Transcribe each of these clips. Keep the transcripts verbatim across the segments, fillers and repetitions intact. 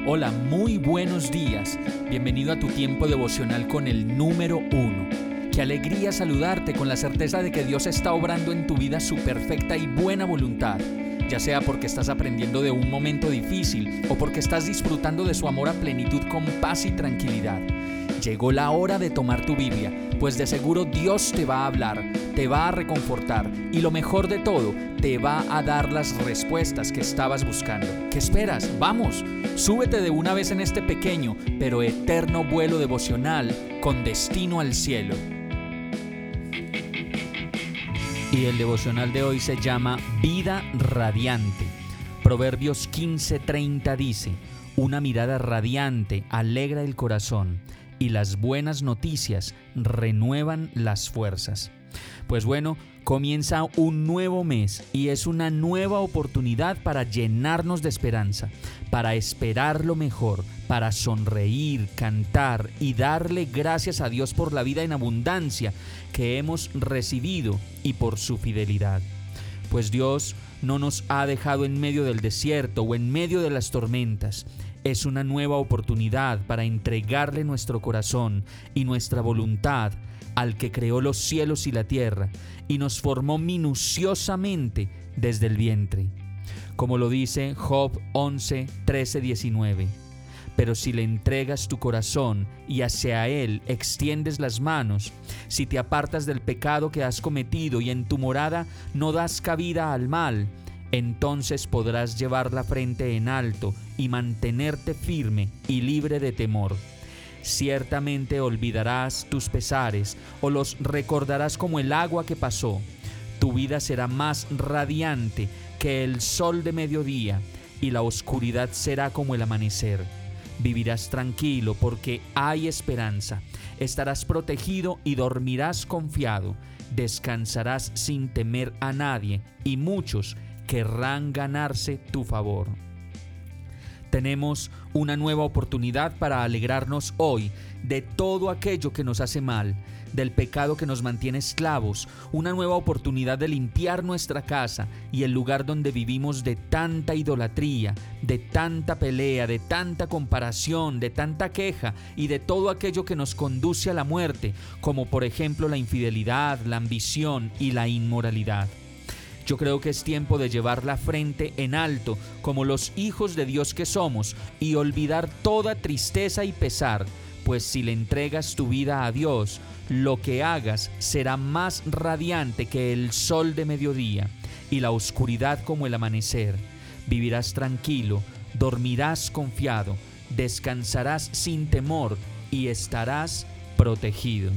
Hola, muy buenos días. Bienvenido a tu tiempo devocional con el número uno. Qué alegría saludarte con la certeza de que Dios está obrando en tu vida su perfecta y buena voluntad, ya sea porque estás aprendiendo de un momento difícil o porque estás disfrutando de su amor a plenitud con paz y tranquilidad. Llegó la hora de tomar tu Biblia, pues de seguro Dios te va a hablar, te va a reconfortar y lo mejor de todo, te va a dar las respuestas que estabas buscando. ¿Qué esperas? ¡Vamos! Súbete de una vez en este pequeño pero eterno vuelo devocional con destino al cielo. Y el devocional de hoy se llama Vida Radiante. Proverbios quince treinta dice: una mirada radiante alegra el corazón y las buenas noticias renuevan las fuerzas. Pues bueno, comienza un nuevo mes y es una nueva oportunidad para llenarnos de esperanza, para esperar lo mejor, para sonreír, cantar y darle gracias a Dios por la vida en abundancia que hemos recibido y por su fidelidad. Pues Dios no nos ha dejado en medio del desierto o en medio de las tormentas. Es una nueva oportunidad para entregarle nuestro corazón y nuestra voluntad al que creó los cielos y la tierra y nos formó minuciosamente desde el vientre. Como lo dice Job once, trece, diecinueve. Pero si le entregas tu corazón y hacia él extiendes las manos, si te apartas del pecado que has cometido y en tu morada no das cabida al mal, entonces podrás llevar la frente en alto y mantenerte firme y libre de temor. Ciertamente olvidarás tus pesares o los recordarás como el agua que pasó. Tu vida será más radiante que el sol de mediodía y la oscuridad será como el amanecer. Vivirás tranquilo porque hay esperanza. Estarás protegido y dormirás confiado. Descansarás sin temer a nadie y muchos querrán ganarse tu favor. Tenemos una nueva oportunidad para alegrarnos hoy de todo aquello que nos hace mal, del pecado que nos mantiene esclavos, una nueva oportunidad de limpiar nuestra casa y el lugar donde vivimos de tanta idolatría, de tanta pelea, de tanta comparación, de tanta queja y de todo aquello que nos conduce a la muerte, como por ejemplo la infidelidad, la ambición y la inmoralidad. Yo creo que es tiempo de llevar la frente en alto como los hijos de Dios que somos y olvidar toda tristeza y pesar, pues si le entregas tu vida a Dios, lo que hagas será más radiante que el sol de mediodía y la oscuridad como el amanecer. Vivirás tranquilo, dormirás confiado, descansarás sin temor y estarás protegido.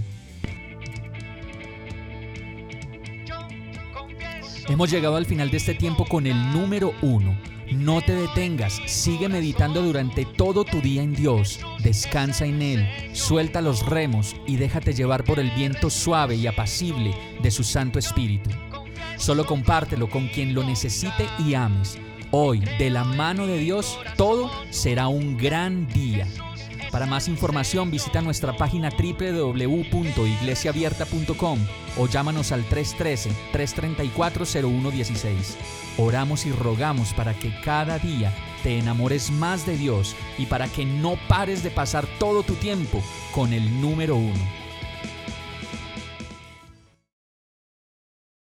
Hemos llegado al final de este tiempo con el número uno. No te detengas, sigue meditando durante todo tu día en Dios, descansa en Él, suelta los remos y déjate llevar por el viento suave y apacible de su Santo Espíritu. Solo compártelo con quien lo necesite y ames. Hoy, de la mano de Dios, todo será un gran día. Para más información visita nuestra página doble u doble u doble u punto iglesia abierta punto com o llámanos al tres uno tres, tres tres cuatro, cero uno uno seis. Oramos y rogamos para que cada día te enamores más de Dios y para que no pares de pasar todo tu tiempo con el número uno.